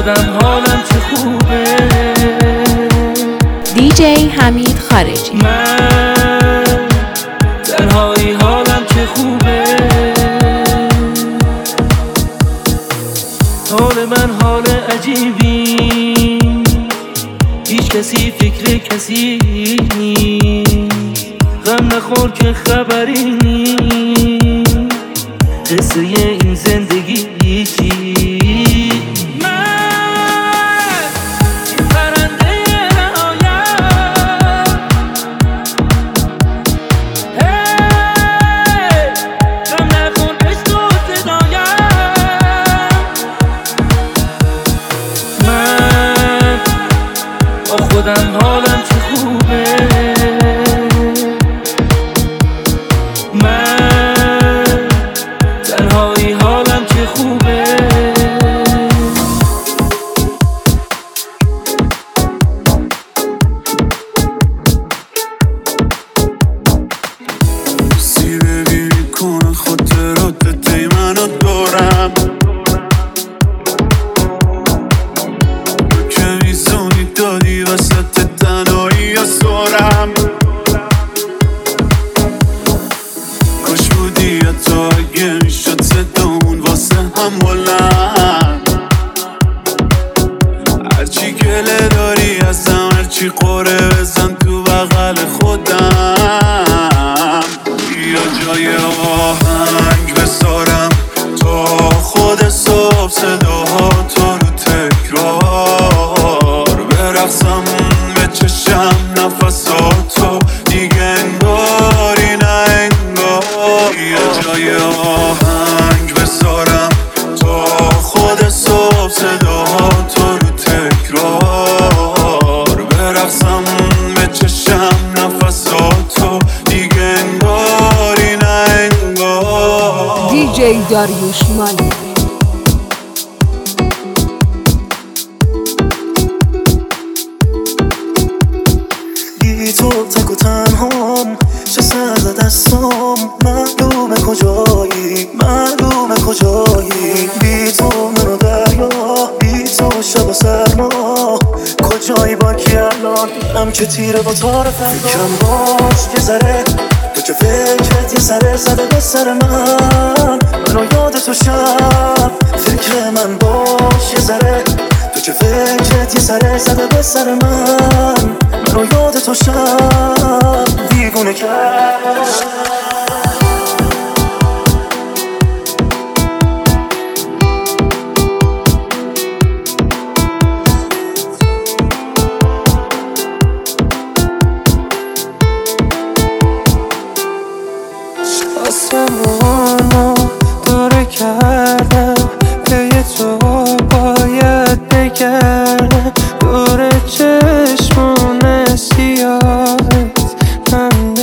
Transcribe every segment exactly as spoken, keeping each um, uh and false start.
خودم حالم چه خوبه. دیجی حمید خارجی. من تنهایی حالم چه خوبه. حال من حال عجیبی، هیچ کسی فکر کسی نیست. غم نخور که خبری نیست، قصه این زندگی چی. خودم حالم چه خوبه. من تنهایی حالم چه خوبه. سی ببین کنه خاطرات دی منو دارم، که میزونی دادی وسط تنهایی یا سارم. کاش بودی حتی اگه میشد صدامون واسه هم بلند. هرچی گله داری ازم، هرچی قره بزن تو بغل خودم. یا جای آهنگ بسارم تا خود صبح صداها تو رو تکرار برقصم به چشم نفساتو دیگه انگاری نه انگار. یا جای آهنگ بسارم تا خود صبح صداها تو رو تکرار برقصم به چشم نفساتو دیگه انگاری نه انگار. دیجی داریوش مالی. بی تو تک و تنهام، چه سر دستام. معلومه کجایی، معلومه کجایی. بی تو منو دریا، بی تو شب و سرما. کجایی باکی الان دلم که تیره با تار فردا. فکرم باش یه ذره، تو که فکرت یه سره زده به سر من. منو یاد تو شب، فکر من باش یه ذره، تو که فکرت یه سره زده به سر من. منو یاد تو شب دیوونه کرد. آسمانو دوره کردم، پی تو باید بگردم. دور چشمون سیاهت من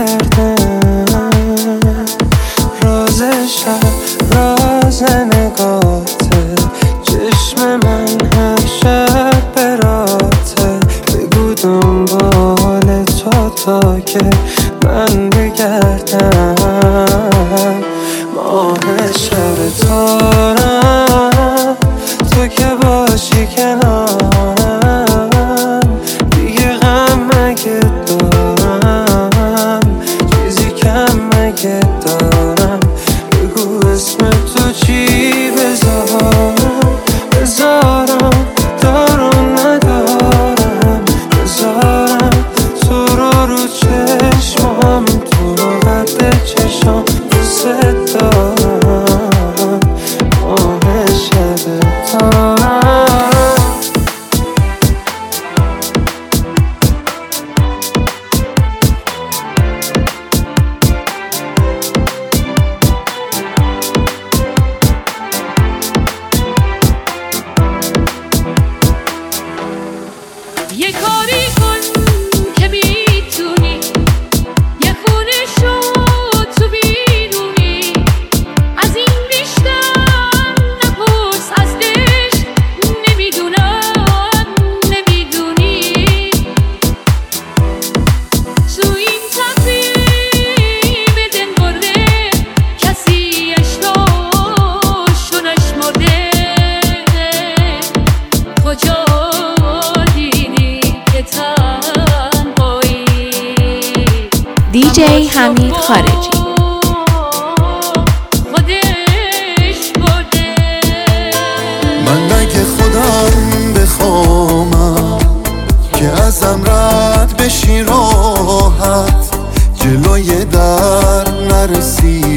بگردم. راز شب راز نگاته، چشم من هر شب براته. بگو دنبال تو تا که من بگردم. ماه شب تو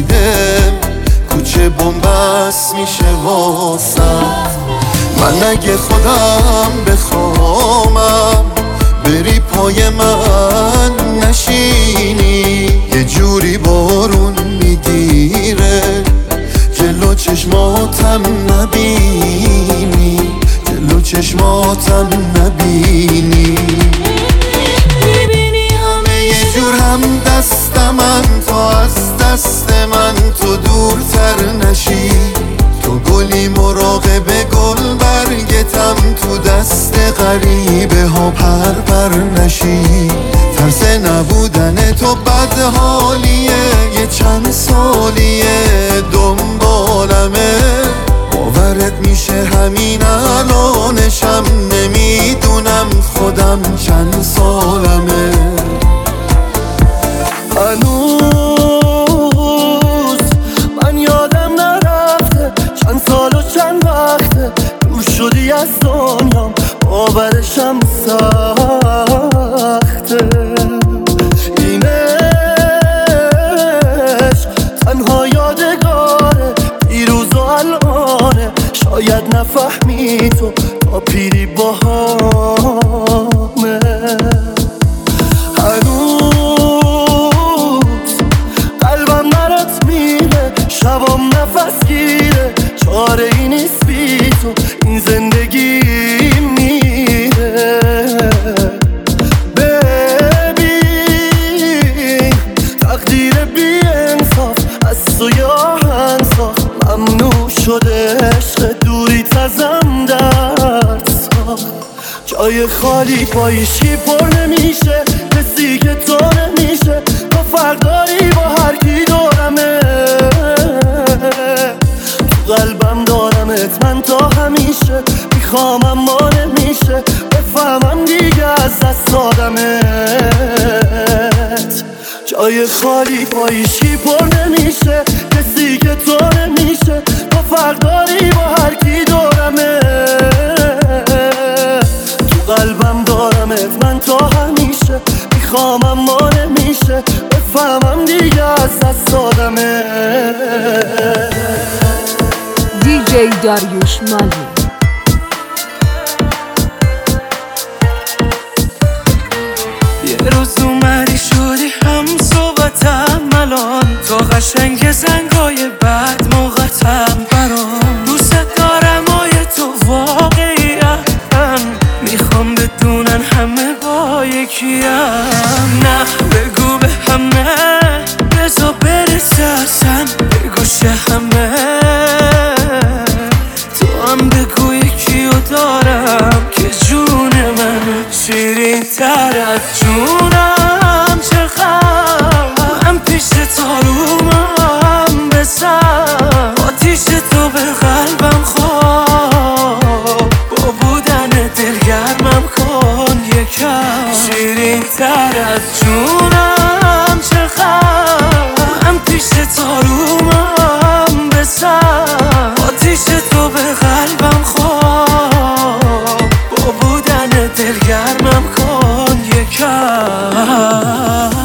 میده کوچه بنبست میشه واسم. من اگه خودم بخوامم بری پای من نشینی، یه جوری بارون میگیره جلو چشماتم نبینی، جلو چشماتم نبینی. میبینی همه یه جور هم دست من، تا از دست من تو دورتر نشی. تو گلی مراقب گل برگتم، تو دست غریبه ها پر پر نشی. ترس نبودن تو بد حالیه، یه چند سالیه دنبالمه. باورت میشه همین الانشم نمیدونم خودم چند سالمه. هنوز من یادم نرفته چند سال و چند وقته دور شدی از دنیام، باورشم سخته. اینش تنها یادگاره دیروز و الانه، شاید نفهمی تو تا پیری باهامه. هنوز قلبم برات میره، شبام نفس گیره، چاره ای نیست بی تو این زندگی میره. ببین تقدیر بی انصاف از تو یا هنساخ، ممنوع شده عشق دوریت ازم درد ساخت. جای خالی با هیچکی پر نمیشه، کسی که تو نمیشه. تو فرق داری با هر کی دورمه، تو قلبم دارمت من تا همیشه. میخوام اما نمیشه بفهمم دیگه از دست دادمت. جای خالی با هیچکی پر نمیشه، کسی که تو نمیشه. تو فرق داری با هر کی دورمه، تو قلبم دارمت من تا همیشه. میخوام اما نمیشه بفهمم دیگه از دست دادمت. دی جی داریوش مالی. یه روز اومدی شدی هم صحبتم الان، تو قشنگ زنگای بعد موقعتم برام. دوست دارم آی تو واقعیم، میخوام بدونن همه با یکیم. نه بگو به همه بزا برسه اصلا به گوش همه. تو هم بگو یکیو دارم که جون من شیرین تر از جونم. چقدر هم پیش تارومم بسن، آتیش تو به قلبم خواب. با بودن دلگرمم کن یکم شیرین تر از جونم. چقدر هم پیش تارومم بسن، آتیش تو به قلبم خواب. با بودن دلگرمم کن یکم.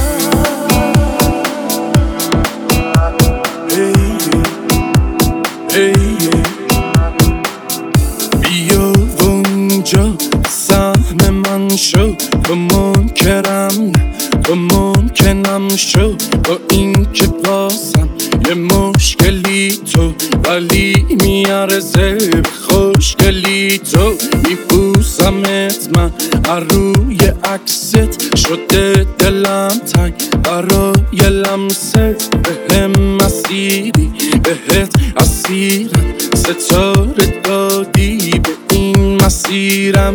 بیا اونجا سهم من شو، تو منکرم تو ممکنم شو. با این که بازم یه مشکلی تو، ولی میارزه خوشگلی تو. میبوسمت من روی عکست، شده دلم تنگ برای لمست. بهم مسیری بهت اسیرم، ستاره دادی به این مسیرم.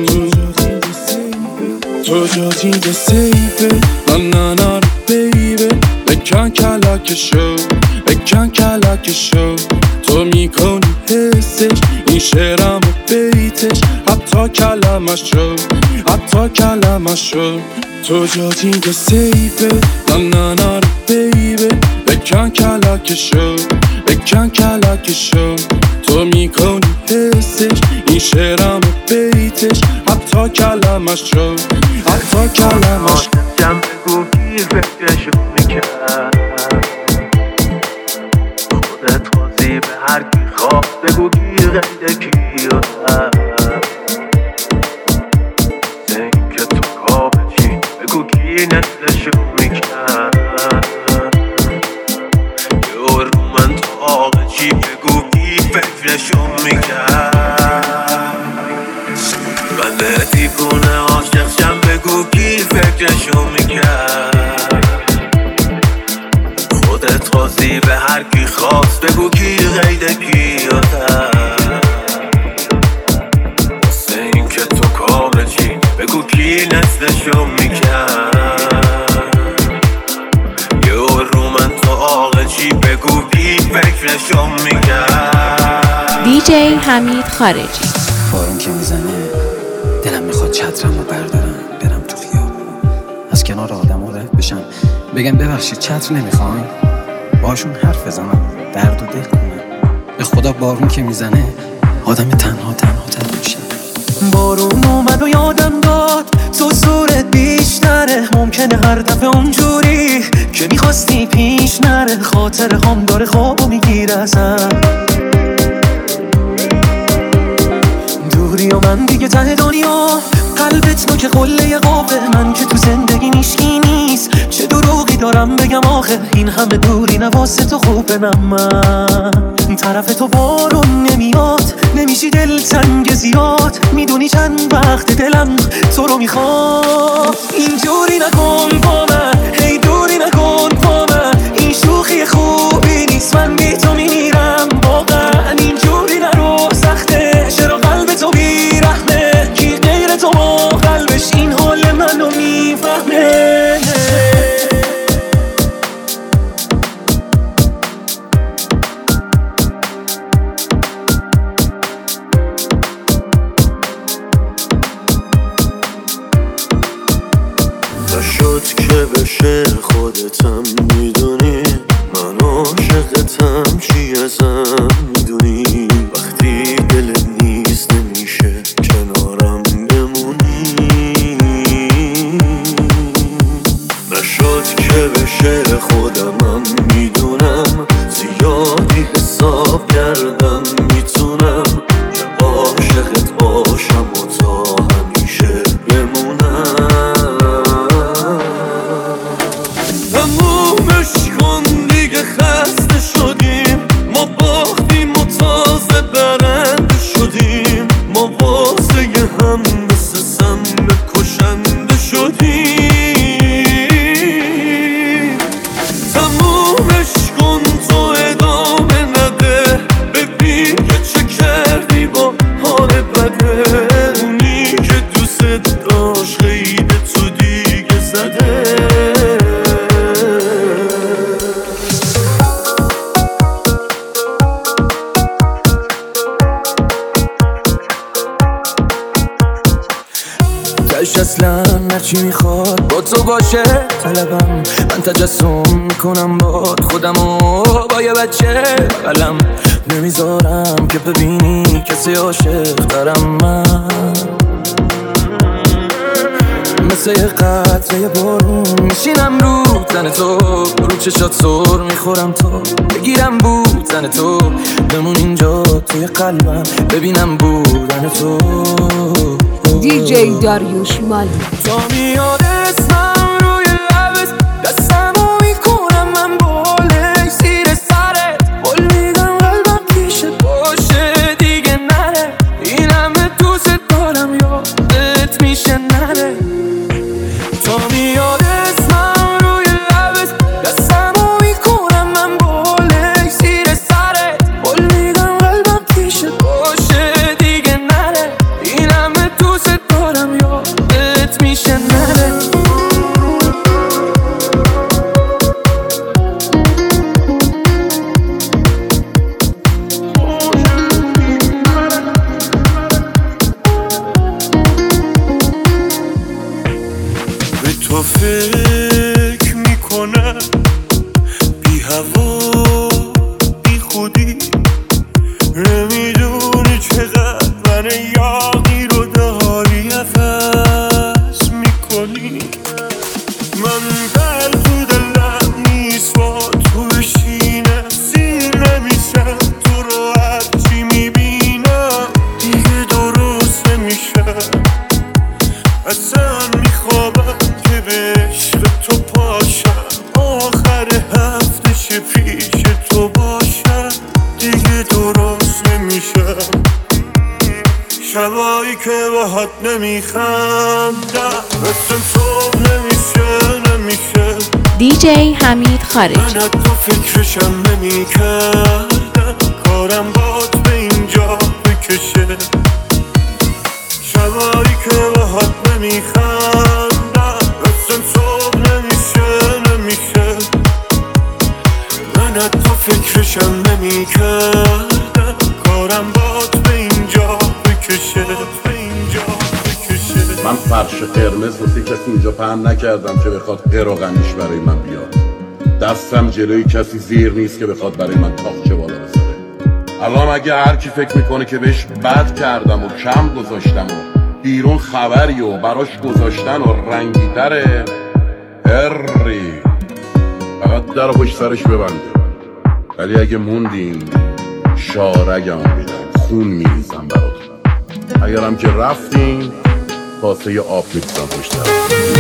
تو جادی سیفه نه نه نه بیبه، بکن کلکشو بکن کلکشو. تو میکنی حسش این شعرم و بیتش، حتی کلمشو حتی کلمشو. تو جادی سیفه نه نه نه بیبه، بکن کلکشو بکن کلکشو. تو میکنی حسش این شعرم و بیتش، حتی کلمشو حتی کلمشو. جمع بگو کی فکرشو میکرد، خودت بازی به هر کی خواب بگو گیر غیده کیاتم این که تو کابه چی بگو کی نسلشو میکرد یه رو من تو آقه چی بگو کی فکرشو میکرد من دیوونه عاشق شم بگو کی فکرشو میکرد خودت خواستی به هر کی خواست بگو کی غیده کیاتم واسه این که تو کامل چی بگو کی نسلشو میکرد یه رو من تو آقا چی بگو کی فکرشو میکرد. دی جی حمید خارجی. بارون که میزنه دلم میخواد چترمو بردارم برم تو خیابون از کنار آدم رد بشم بگم ببخشید چتر نمیخواین باشون حرف بزنم درد و دل کنم به خدا بارون که میزنه آدم تنها تنها تر میشه. بارون اومد و یادم داد تو صورت بیشتره ممکنه هر دفعه اونجوری که میخواستی پیش نره خاطر هم داره خوابو میگیره ازم دوری و من دیگه ته دنیا قلبت نو که قله قابه من که تو زندگی میشکی نیست چه دروغی دارم بگم آخه این همه دوری نواسه تو خوبه من طرف تو بارون نمیاد نمیشی دل تنگ زیاد میدونی چند وقت دلم تو رو میخواد اینجوری نکن با من هی دوری نکن با من این شوخی خوبی نیست من بی تو میمیرم واقعا اینجوری نرو سخته چرا قلب تو بیرحمه کی غیر تو با قلبش این حال منو میفهمه. شد که بشه خودتم میدونی من عاشقتم چی ازم میدونی وقتی دلت نیست نمیشه کنارم بمونی نشد که بشه خودمم میدونم زیادی حساب کردم میتونم که عاشقت باشم و تا همیشه بمونم تمومش کن دیگه خسته شدیم ما باختیم و تازه برنده شدیم ما واسه هم مثل سم کشنده شدیم تمومش کن تو ادامه نده ببین که چه کردی با حال بده اونی که دوست داشت خیلی تو دیگه زده. دلش اصلا نرچی میخواد با تو باشه طلبم من تجسم میکنم باد خودمو با یه بچه بغلم نمیذارم که ببینی کسی عاشق دارم من مثل یه قطره بارون میشینم رو تن تو رو چشات سر میخورم تو بگیرم بودن تو بمون اینجا توی قلبم ببینم بودن تو. دی جی داریوش مالی. تا میاد اسمم روی لبت دستمو میکنم من بالش زیر سرت قول میدم قلبم پیشت باشه دیگه نره این همه دوست دارم یادت میشه نره تا میاد اسمم روی لبت دستمو میکنم من بالش زیر سرت قول میدم قلبم پیشت باشه دیگه نره این همه دوست دارم یادت میشه نره. به تو فکر میکنم بی هوا بی خودی نمیدونی چقدر من یاقی رو داری نفس میکنی من بر تو دلم نیست با تو بشینم سیر نمی تو باشه دیگه درست نمیشه، شبایی که باهات نمیخندم مثل صبح نمیشه نمیشه. دیجی حمید خارجی. من تو فکرشم نمیکردم کارم باد به اینجا بکشه، شبایی که باهات نمیخندم مثل صبح نمیشه نمیشه. من تو فکرشم نمیکردم کارم باد به اینجا بکشه به اینجا بکشه. من فرش قرمز واسه کسی اینجا پهن نکردم که بخواد قراغنیش برای من بیاد. دستم جلوی کسی زیر نیست که بخواد برای من تاقچه بالا بذاره. الان اگه هر کی فکر میکنه که بهش بد کردم و کم گذاشتم و بیرون خبری و براش گذاشتن و رنگی تره، هری فقط در پشت سرش ببنده. ولی اگه موندین شارگم میدم، خون میریزم براتون. اگرم که رفتین کاسه ی آب میریزم پشت سرش.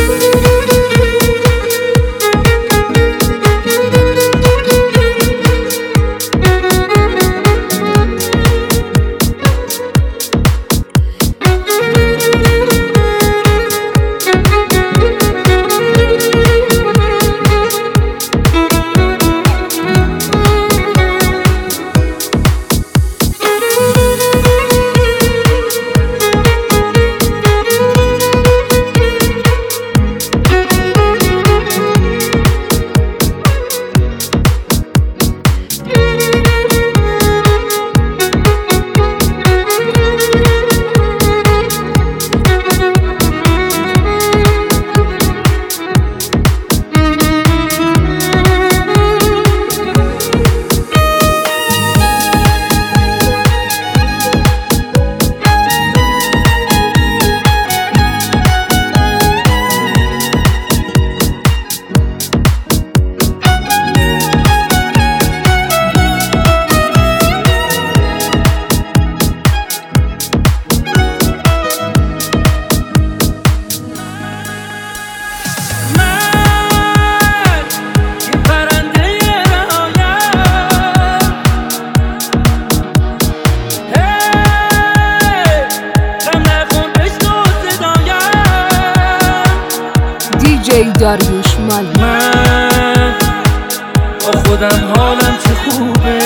دیجی داریوش مالی. من با خودم حالم چه خوبه،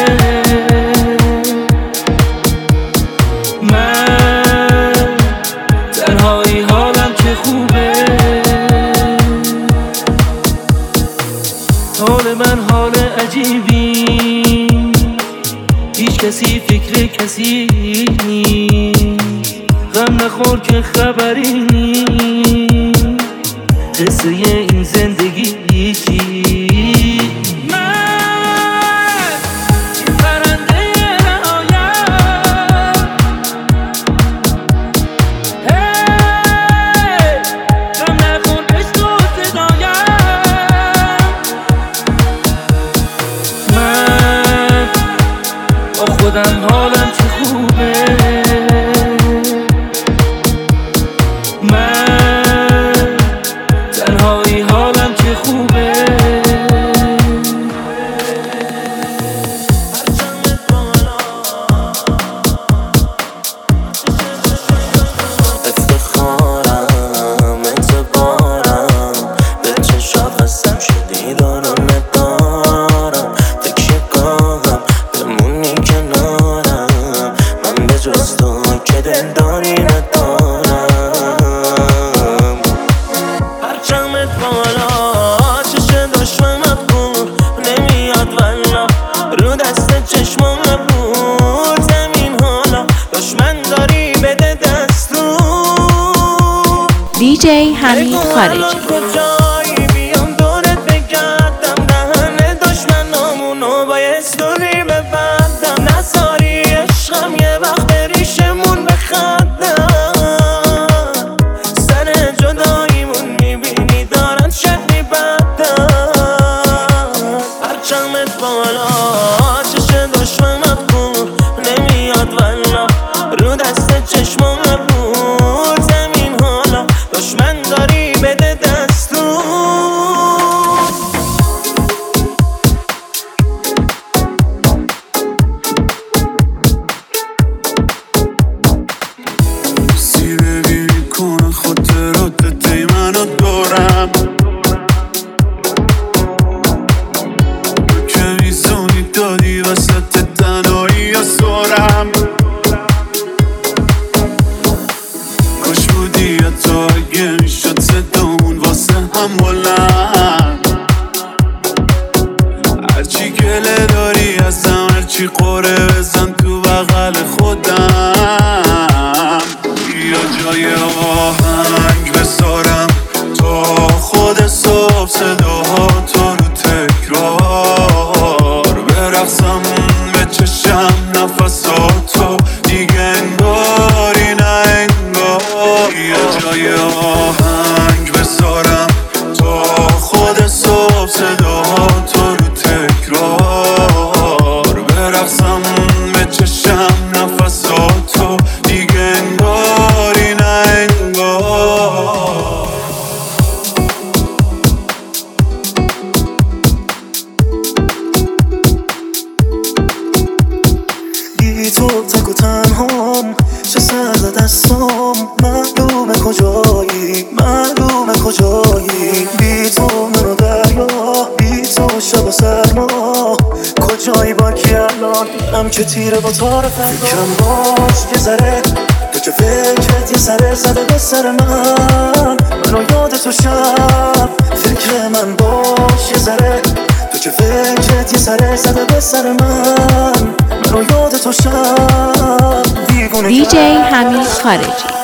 من تنهایی حالم چه خوبه. حال من حال عجیبی، هیچ کسی فکر کسی نیست. غم نخور که خبری نیست قصه این زندگی چی. من این پرنده رهایم، هی غم نخور بشنو صدایم. من با خودم حالم چه خوبه، من تنهایی حالم چه خوبه. افتخارم اعتبارم به چشات قسم شدی دارم ندارم. فکر گاهم بمونی کنارم، من به جز تو که دلداری ندارم. پرچمت بالا چش دشمنت بود نمیاد والا، رو دست چشمم نبود زمین حالا دشمن داری بده دستور. دیجی حمید خارجی. کجایی بیام دورت بگردم، دهن دشمنامونو با یه استوری ببندم. نذاری عشقم یه وقت بریشمون بخندم، سر جداییمون میبینی دارن شد میبندم. پرچمت بالا چش دشمنت بود نمیاد والا، رو دست چشمم نبود زمین حالا دشمن داری بده دستور. چی قره بزن تو بغل خودم یا جای آهنگ بذارم تا خود صبح صداها تو رو تکرار برقصم به چشم نفساتو دیگه انگاری نه انگار یا جای آهنگ بذارم تا خود صبح صداها تو رو تکرار برقصم به چشم نفساتو دیگه انگاری نه انگار بی تو تک و تنهام چه سرد دستام معلومه کجایی معلومه کجایی بی تو منو دریا بی تو شب و سرما کجایی با کی الان دلم که تیره با تار فردا فکرم باش یه ذره تو که فکرت یه سره زده به سر من منو یاد تو شب فکر من باش یه ذره تو که فکرت یه سره زده به سر من منو یاد تو شب دیوونه دی جی حمید خارجی.